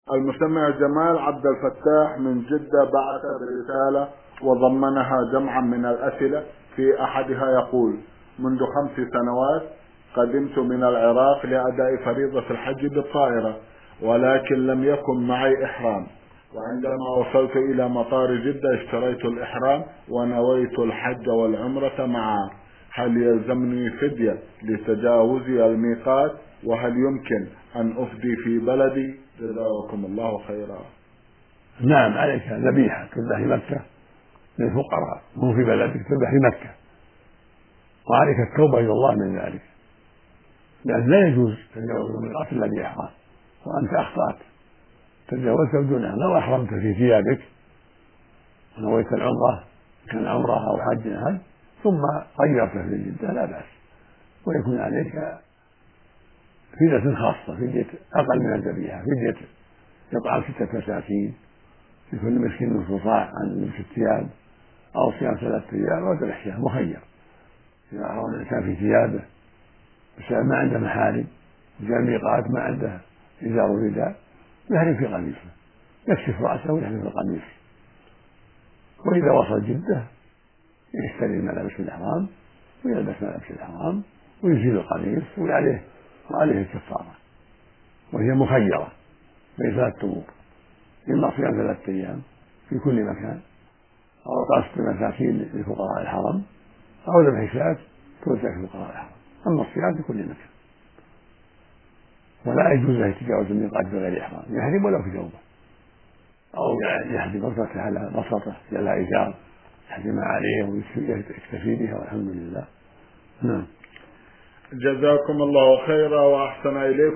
المستمع جمال عبد الفتاح من جدة بعث برسالة وضمنها جمعا من الأسئلة. في أحدها يقول: منذ 5 سنوات قدمت من العراق لأداء فريضة الحج بالطائرة، ولكن لم يكن معي إحرام، وعندما وصلت إلى مطار جدة اشتريت الإحرام ونويت الحج والعمرة معا. هل يلزمني فدية لتجاوزي الميقات؟ وهل يمكن أن أفدي في بلدي؟ جزاكم الله خيرا. نعم، عليك ذبيحة تذبح في مكة للفقراء، مو في بلدك، تذبح في مكة، وعليك التوبة إلى الله من ذلك، لأن لا يجوز تجاوز الميقات إلا بإحرام، وأنت أخطأت تجاوزت بدونها. لو أحرمت في ثيابك ونويت العمرة، كان عمرة أو حج ثم غيرت في جدة لا بأس، ويكون عليك فدية خاصة، فدية أقل من الذبيحة، فدية إطعام 6 مساكين لكل مسكين نصف صاع عن لبس الثياب، أو صيام 3 أيام، أو ذبح شاة، مخير. إذا أحرم الإنسان في ثيابه بسبب ما عنده محارم، جاء الميقات ما عنده إزار ورداء، يحرم في قميصه، يكشف رأسه ويحرم في القميص. وإذا وصل جدة يشتري ملابس الإحرام ويلبس ملابس الإحرام ويزيل القميص، وعليه الكفارة، وهي مخيرة بين 3 أمور: إما صيام 3 أيام في كل مكان، أو قصد مساكين لفقراء الحرم، أو ذبح شاة توزع في فقراء الحرم. أما الصيام في كل مكان. ولا يجوز له تجاوز الميقات بغير إحرام، يحرم ولو في ثوبه، أو يحرم بصرته على بصرته على إزار يحرم عليه ويكتفي بها، والحمد لله. نعم. جزاكم الله خيرا وأحسن إليكم.